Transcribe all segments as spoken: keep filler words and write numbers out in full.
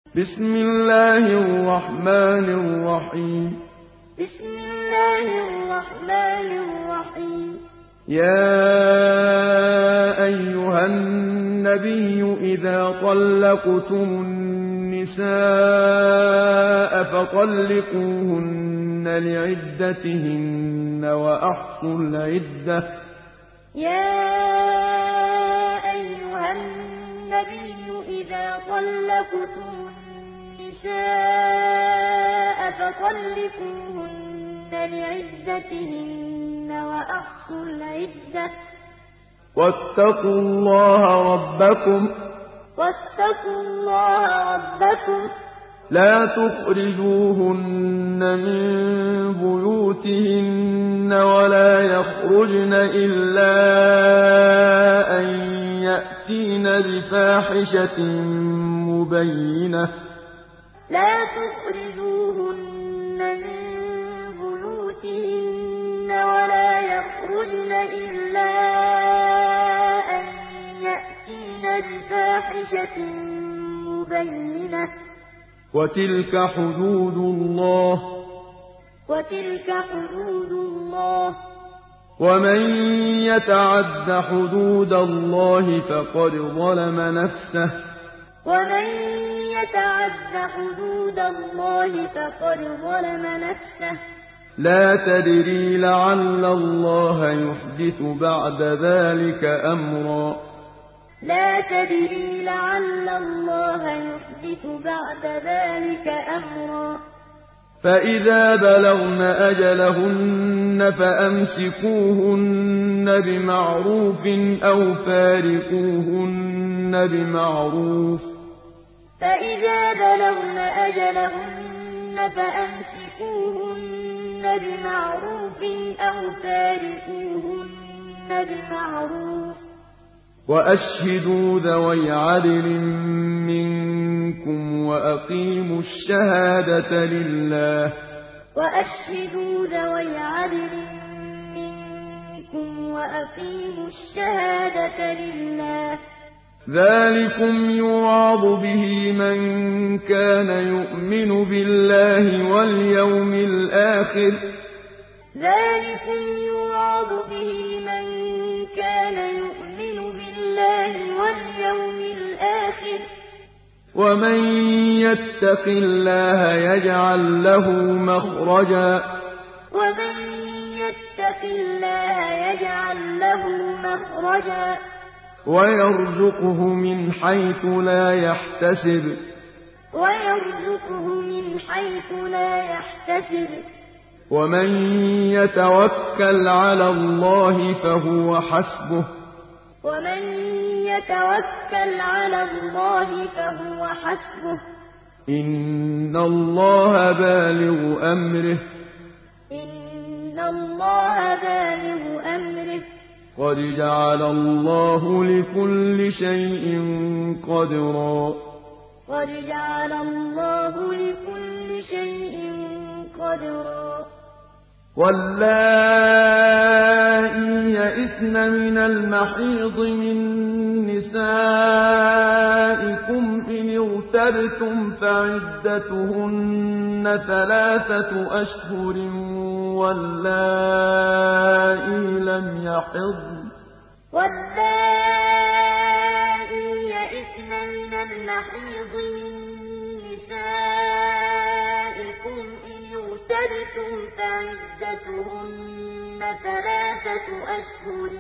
بسم الله الرحمن الرحيم بسم الله الرحمن الرحيم يا أيها النبي إذا طلقتم النساء فطلقوهن لعدتهن وأحصوا العدة يا أيها النبي إذا طلقتم النساء فطلقوهن لعدتهن وأحصوا العدة واتقوا الله ربكم واتقوا الله ربكم لا تخرجوهن من بيوتهن ولا يخرجن إلا أن يأتين بفاحشة مبينة لا تخرجوهن من بيوتهن ولا يخرجن إلا أن يأتين بفاحشة مبينة وتلك حدود الله وتلك حدود الله ومن يتعد حدود الله فقد ظلم نفسه ومن يتعد حدود الله فقد ظلم نفسه لا تدري لعل الله يحدث بعد ذلك أمرا لا تدري لعل الله يحدث بعد ذلك أمرا فإذا بلغن أجلهن فأمسكوهن بمعروف أو فارقوهن بمعروف فإذا بلغن أجلهن فأمسكوهن بمعروف أو فارقوهن بمعروف وأشهدوا ذوي عدل منكم وأقيموا الشهادة لله وأشهدوا ذوي عدل منكم وأقيموا الشهادة لله ذلكم يوعظ به من كان يؤمن بالله واليوم الآخر ذلكم يوعظ به من كان يؤمن بالله واليوم الآخر ومن يتق الله يجعل له مخرجا ومن يتق الله يجعل له مخرجا ويرزقه من حيث لا يحتسب ويرزقه من حيث لا يحتسب ومن يتوكل على الله فهو حسبه ومن يتوكل على الله فهو حسبه إن الله بالغ أمره إن الله بالغ أمره قد جعل الله لكل شيء قدرا قد جعل الله لكل شيء قدرا واللائي يئسن من المحيض من نسائكم إن ارتبتم فعدتهن ثلاثة أشهر واللائي لم يحضن واللائي يئسن من المحيض من نسائكم إن ارتبتم فعدتهن ثلاثة أشهر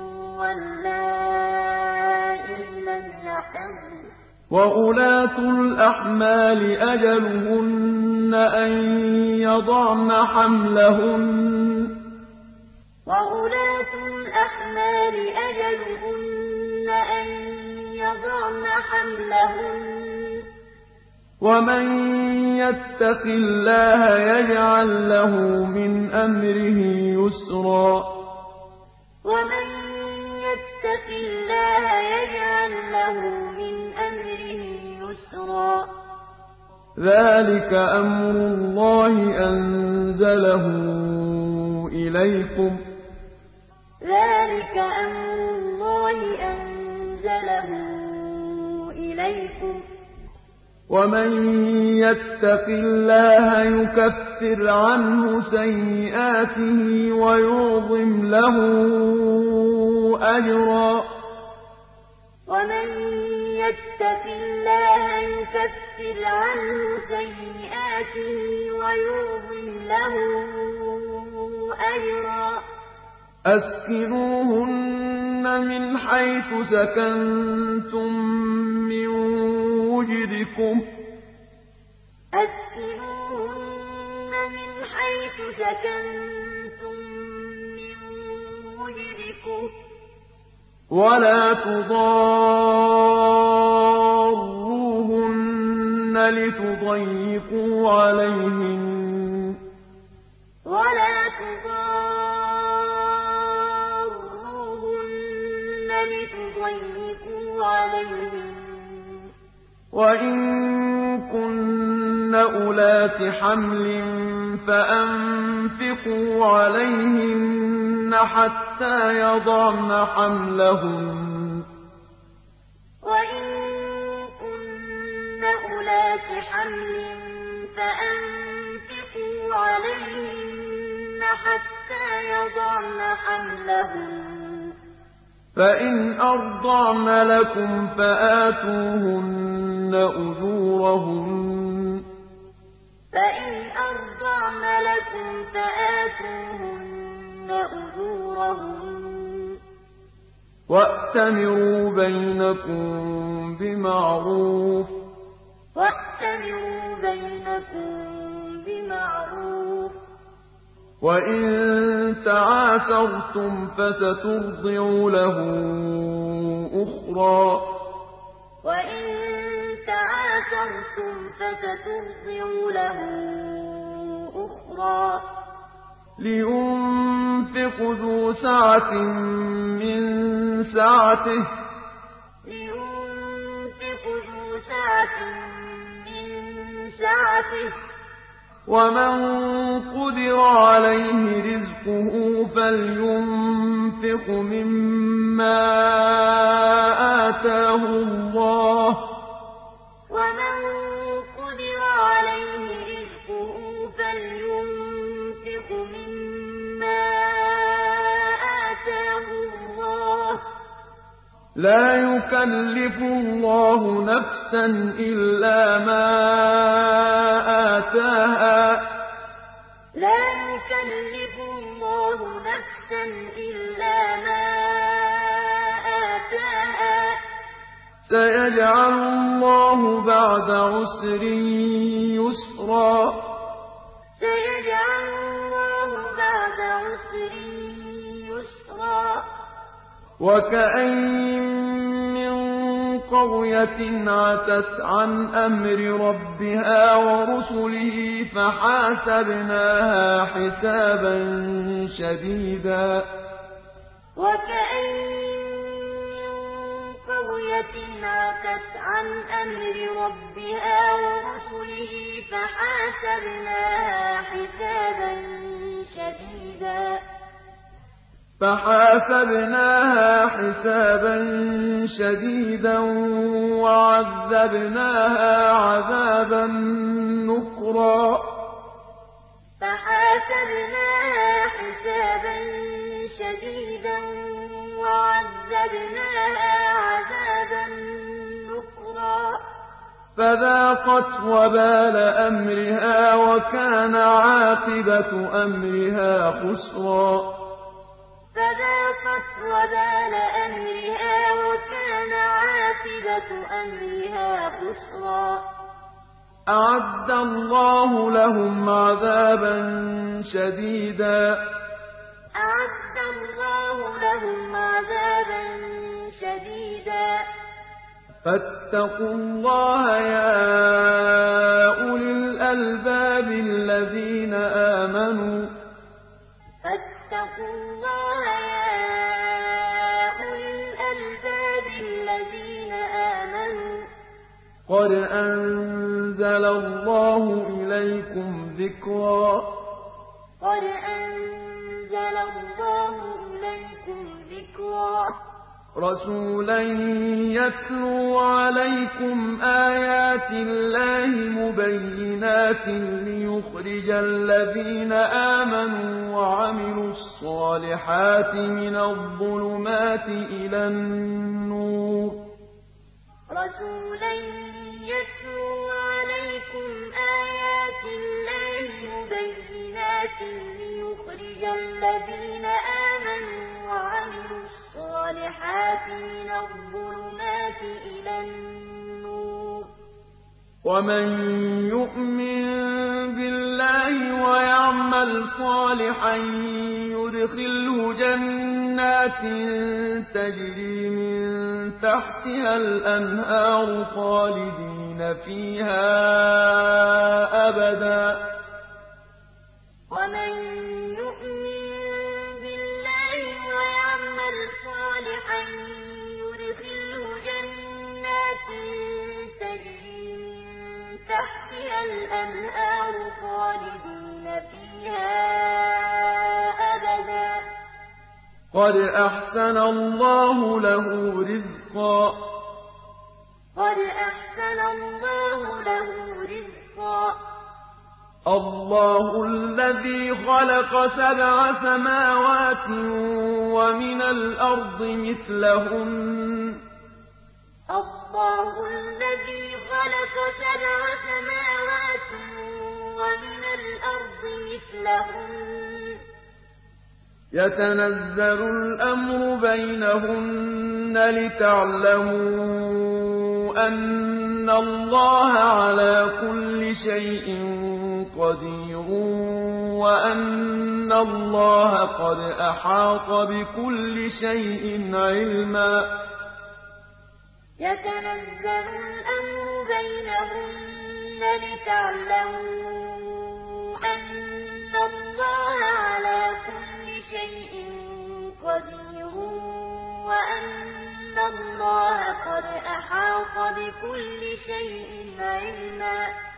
واللائي لم يحضن وأولاة الأحمال أجلهن أن يضعن حملهن وأولاة الأحمال أجلهن أن يضعن حملهن ومن يتق الله يجعل له من أمره يسرا ومن يتق الله يجعل له من أمره يسرا ذلك أمر الله أنزله إليكم ذلك أمر الله أنزله إليكم ومن يتق الله يكفر عنه سيئاته ويعظم له أجرا ومن يتق الله يكفر عنه سيئاته ويعظم له أجرا أسكنوهن من حيث سكنتم من وجدكم أسكنوهن من حيث سكنتم من وجدكم ولا تضاروهن لتضيقوا عليهن ولا تضاروهن لتضيقوا عليهن وإن كن أولات حمل فأنفقوا عليهن حتى يضعن حملهن وإن كن أولات حمل فأنفقوا عليهن حتى يضعن حملهن فإن أرضعن لكم فآتوهن أجورهن فإن أرضعن لكم فآتوهن أجورهن وأتمروا بينكم بمعروف وأتمروا بينكم بمعروف وإن تعاثرتم فسترضع له أخرى وإن تعاثرتم فسترضع له أخرى لينفق ذو سعة من سعته لينفق ذو سعة من سعته ومن قدر عليه رزقه فلينفق مما آتاه الله ومن قدر عليه رزقه فلينفق مما آتاه الله لا يكلف الله نفسا إلا ما آتاها لا يكلف الله نفسا إلا ما آتاها سيجعل الله بعد عسر يسرا سيجعل الله بعد عسر يسرا وكأين من قرية عتت عن أمر ربها ورسله فحاسبناها حسابا شديدا وكأين من قرية عتت عن أمر ربها ورسله فحاسبناها حسابا شديدا فحاسبناها حسابا شديدا وعذبناها عذابا نكرا فحاسبناها حسابا شديدا وعذبناها عذابا نكرا فذاقت وبال أمرها وكان عاقبة أمرها خسرا فذاقت وبال أمرها وكان عاقبة أمرها خسرا أعد الله لهم عذابا شديدا أعد الله لهم عذابا شديدا فاتقوا الله يا أولي الألباب الذين آمنوا فاتقوا الله يا أولي الألباب الذين آمنوا قد أنزل الله إليكم ذكرا قد أنزل الله إليكم ذكرا رَسُولًا يَتْلُو عَلَيْكُمْ آيَاتِ اللَّهِ مُبَيِّنَاتٍ لِّيُخْرِجَ الَّذِينَ آمَنُوا وَعَمِلُوا الصَّالِحَاتِ مِنَ الظُّلُمَاتِ إِلَى النُّورِ ۚ رَسُولًا يَتْلُو عَلَيْكُمْ آيَاتِ اللَّهِ مُبَيِّنَاتٍ لِّيُخْرِجَ الَّذِينَ آمَنُوا وَعَمِلُوا الصَّالِحَاتِ مِنَ الظُّلُمَاتِ إِلَى النُّورِ ۚ وَمَن يُؤْمِن بِاللَّهِ وَيَعْمَلْ صَالِحًا يُدْخِلْهُ جَنَّاتٍ تَجْرِي مِن تَحْتِهَا الْأَنْهَارُ خَالِدِينَ فِيهَا أَبَدًا ۖ وَمَن يُؤْمِن بِاللَّهِ وَيَعْمَلْ صَالِحًا يُدْخِلْهُ جَنَّاتٍ تَجْرِي مِن تَحْتِهَا الْأَنْهَارُ خَالِدِينَ فِيهَا أَبَدًا ۖ قَدْ أَحْسَنَ اللَّهُ لَهُ رِزْقًا قَدْ أَحْسَنَ اللَّهُ لَهُ رِزْقًا اللَّهُ الَّذِي خَلَقَ سَبْعَ سَمَاوَاتٍ وَمِنَ الْأَرْضِ مِثْلَهُنَّ اللَّهُ الَّذِي خَلَقَ سَبْعَ سَمَاوَاتٍ وَمِنَ الْأَرْضِ مِثْلَهُنَّ ۚ يَتَنَزَّلُ الْأَمْرُ بَيْنَهُنَّ لِتَعْلَمُوا أَنَّ اللَّهَ عَلَىٰ كُلِّ شَيْءٍ قَدِيرٌ وَأَنَّ اللَّهَ قَدْ أَحَاطَ بِكُلِّ شَيْءٍ عِلْمًا يَتَنَزَّلُ الْأَمْرُ بَيْنَهُنَّ لِتَعْلَمُوا أَنَّ اللَّهَ عَلَىٰ كُلِّ شَيْءٍ قَدِيرٌ وَأَنَّ اللَّهَ قَدْ أَحَاطَ بِكُلِّ شَيْءٍ عِلْمًا